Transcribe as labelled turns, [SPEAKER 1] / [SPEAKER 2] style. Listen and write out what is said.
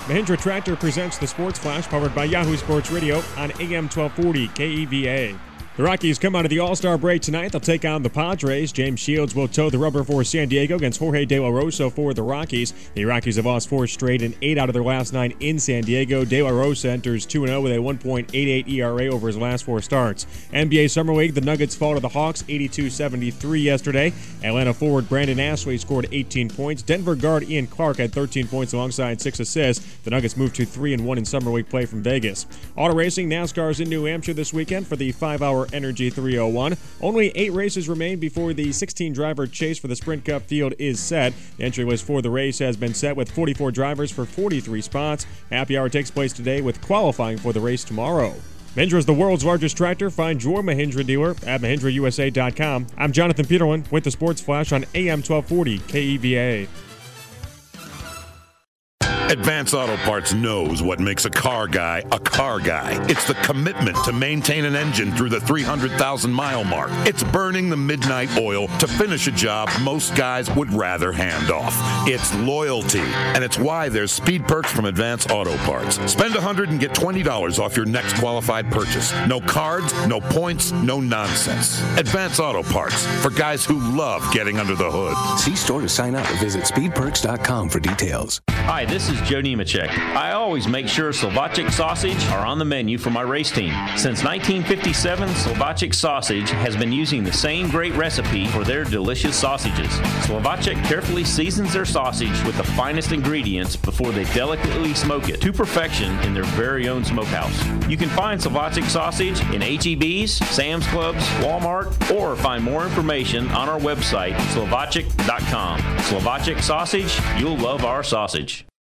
[SPEAKER 1] Mahindra Tractor presents the Sports Flash, powered by Yahoo Sports Radio on AM 1240 KEVA. The Rockies come out of the All-Star break tonight. They'll take on the Padres. James Shields will toe the rubber for San Diego against Jorge De La Rosa for the Rockies. The Rockies have lost 4 straight and 8 out of their last 9 in San Diego. De La Rosa enters 2-0 with a 1.88 ERA over his last 4 starts. NBA Summer League, the Nuggets fall to the Hawks 82-73 yesterday. Atlanta forward Brandon Ashley scored 18 points. Denver guard Ian Clark had 13 points alongside 6 assists. The Nuggets moved to 3-1 in Summer League play from Vegas. Auto racing, NASCAR's in New Hampshire this weekend for the 5-hour Energy 301. Only 8 races remain before the 16-driver chase for the Sprint Cup field is set. The entry list for the race has been set with 44 drivers for 43 spots. Happy Hour takes place today with qualifying for the race tomorrow. Mahindra is the world's largest tractor. Find your Mahindra dealer at MahindraUSA.com. I'm Jonathan Peterlin with the Sports Flash on AM 1240 KEVA.
[SPEAKER 2] Advance Auto Parts knows what makes a car guy. It's the commitment to maintain an engine through the 300,000-mile mark. It's burning the midnight oil to finish a job most guys would rather hand off. It's loyalty, and it's why there's speed perks from Advance Auto Parts. Spend $100 and get $20 off your next qualified purchase. No cards, no points, no nonsense. Advance Auto Parts, for guys who love getting under the hood.
[SPEAKER 3] See store to sign up or visit speedperks.com for details.
[SPEAKER 4] Hi, this is Joe Nemechek. I always make sure Slovacek sausage are on the menu for my race team. Since 1957, Slovacek sausage has been using the same great recipe for their delicious sausages. Slovacek carefully seasons their sausage with the finest ingredients before they delicately smoke it to perfection in their very own smokehouse. You can find Slovacek sausage in H-E-B's, Sam's Clubs, Walmart, or find more information on our website, Slovacek.com. Slovacek sausage, you'll love our sausage.